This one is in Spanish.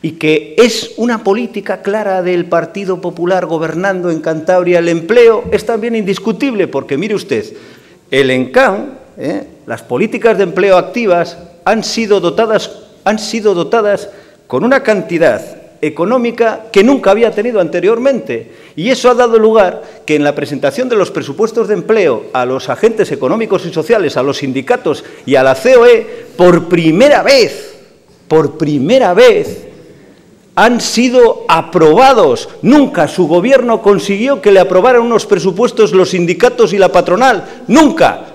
y que es una política clara del Partido Popular gobernando en Cantabria el empleo, es también indiscutible, porque mire usted, el ENCAM, las políticas de empleo activas han sido dotadas con una cantidad económica que nunca había tenido anteriormente, y eso ha dado lugar que en la presentación de los presupuestos de empleo a los agentes económicos y sociales, a los sindicatos y a la COE, por primera vez, han sido aprobados. Nunca su gobierno consiguió que le aprobaran unos presupuestos los sindicatos y la patronal, nunca.